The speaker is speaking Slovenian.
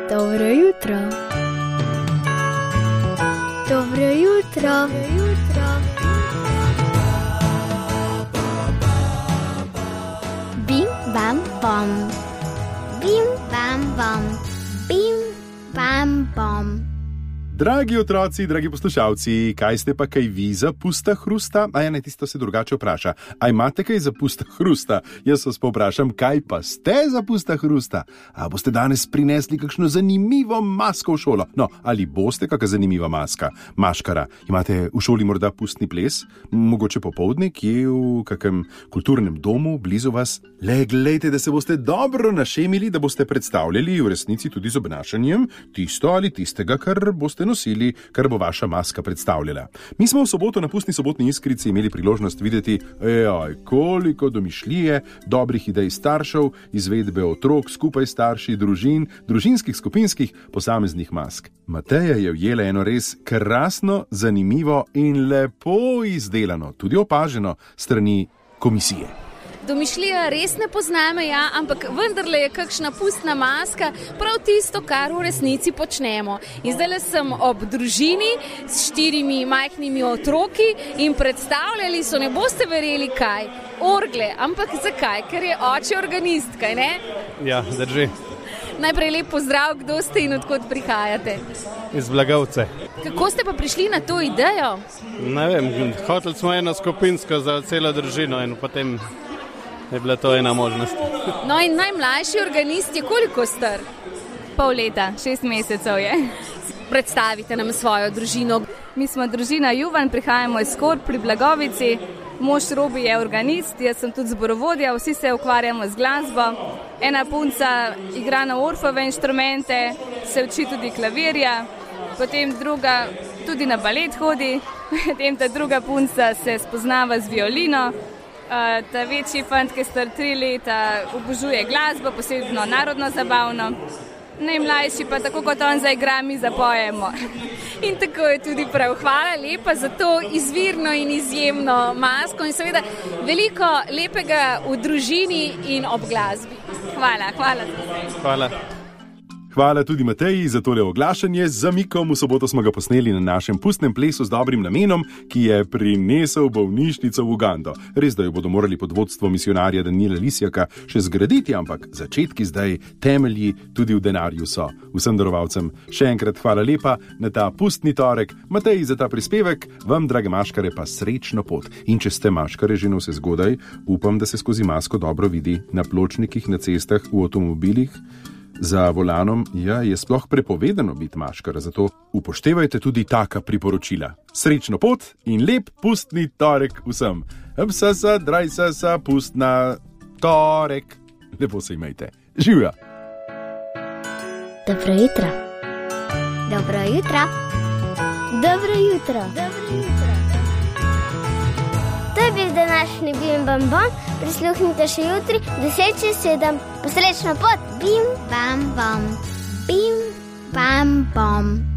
Dobro jutro. Dobro jutro. Bim, bam, bom. Bim, bam, bom. Bim, bam, bom. Dragi otroci, dragi poslušalci, kaj ste pa kaj vi za pusta hrusta? Ne, tisto se drugače vpraša. A imate kaj za pusta hrusta? Jaz vas pa vprašam, kaj pa ste za pusta hrusta? A boste danes prinesli kakšno zanimivo masko v šolo? No, ali boste kakšna zanimiva maškara? Imate v šoli morda pustni ples? Mogoče popoldne, kje v kakem kulturnem domu blizu vas? Le, glejte, da se boste dobro našemili, da boste predstavljali v resnici tudi z obnašanjem tisto ali tistega, kar boste nosili, kar bo vaša maska predstavljala. Mi smo v soboto na pustni sobotni iskrici imeli priložnost videti, koliko domišljije, dobrih idej staršev, izvedbe otrok, skupaj starši, družin, družinskih, skupinskih, posameznih mask. Mateja je ujela eno res krasno, zanimivo in lepo izdelano, tudi opaženo strani komisije. Domišljija res ne pozna meja, ampak vendarle je kakšna pustna maska prav tisto, kar v resnici počnemo. In zdaj sem ob družini s 4 majhnimi otroki in predstavljali so, ne boste verjeli kaj, orgle. Ampak zakaj? Ker je oče organist, kaj ne? Ja, drži. Najprej lep pozdrav, kdo ste in odkot prihajate? Iz Blagovce. Kako ste pa prišli na to idejo? Ne vem, hoteli smo eno skupinsko za celo družino in potem je bila to ena možnost. No in najmlajši organist je koliko star? Pol leta, 6 mesecev je. Predstavite nam svojo družino. Mi smo družina Juvan, prihajamo iz Korp pri Blagovici. Mož Robi je organist, jaz sem tudi zborovodja, vsi se ukvarjamo z glasbo. Ena punca igra na orfove inštrumente, se uči tudi klavirja, potem druga tudi na balet hodi, potem ta druga punca se spoznava z violino. Ta večji fant, ki je star 3 leta, obožuje glasbo, posebno narodno zabavno. Najmlajši pa tako kot on zaigra, mi zapojemo. In tako je tudi prav. Hvala lepa za to izvirno in izjemno masko in seveda veliko lepega v družini in ob glasbi. Hvala. Hvala. Hvala tudi Mateji za tole oglašanje z zamikom. V soboto smo ga posneli na našem pustnem plesu z dobrim namenom, ki je prinesel bolnišnico v Ugando. Res, da jo bodo morali pod vodstvom misionarja Danila Lisjaka še zgraditi, ampak začetki zdaj, temelji tudi v denarju so. Vsem darovalcem še enkrat hvala lepa na ta pustni torek. Mateji za ta prispevek, vam, drage maškare, pa srečno pot. In če ste maškare že nose zgodaj, upam, da se skozi masko dobro vidi na pločnikih, na cestah, v avtomobilih. Za volanom je sploh prepovedano biti maškara, zato upoštevajte tudi taka priporočila. Srečno pot in lep pustni torek vsem. Psasa, drajsasa, pustna torek. Lepo se imejte. Živja! Dobro jutro. Dobro jutro. Dobro jutro. Dobro jutro. To je bil današnji Bim Bam Bom. Prisluhnite še jutri 10:07. Posrečno pot. Bim Bam Bom. Bim Bam Bom.